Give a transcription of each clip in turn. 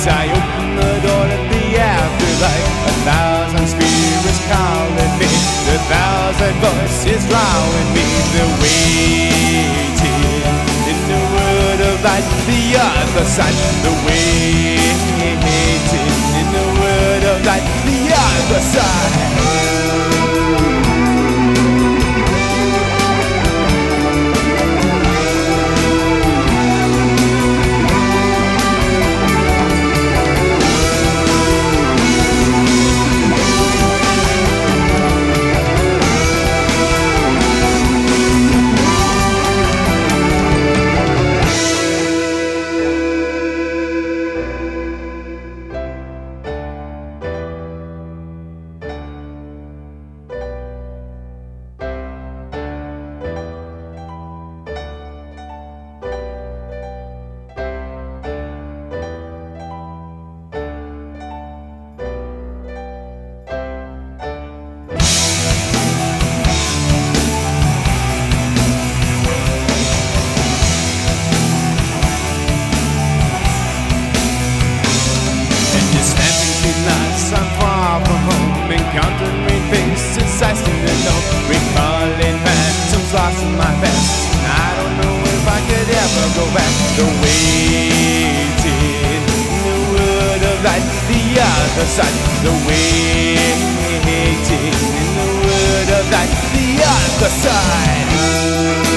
I open the door to the afterlife. 1,000 spirits calling me, 1,000 voices drawing me. They're waiting in the word of light, the other side. They're waiting in the word of light, the other side. I'm far from home, encountering faces I still know, recalling phantoms lost in my past. I don't know if I could ever go back. The waiting, the word of light, the other side. The waiting, the word of light, the other side.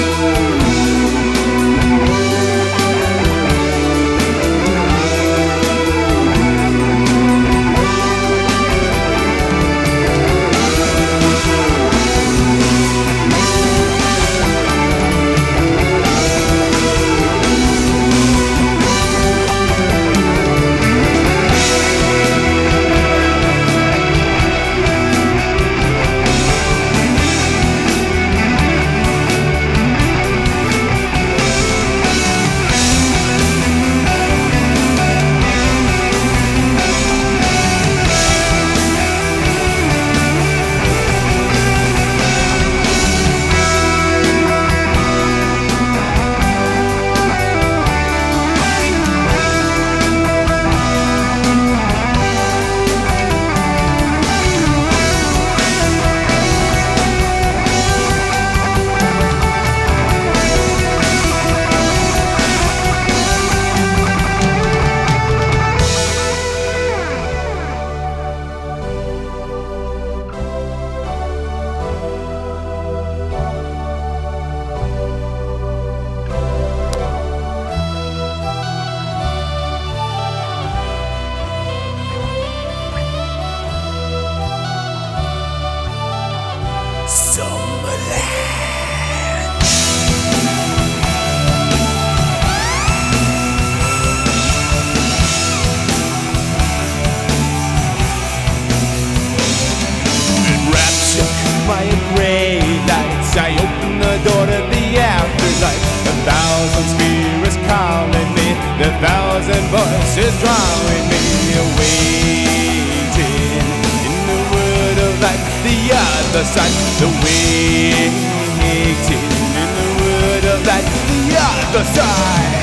My gray lights, I open the door to the afterlife. 1,000 spirits calling me, 1,000 voices drawing me. Waiting in the word of light, the other side. The waiting in the word of light, the other side.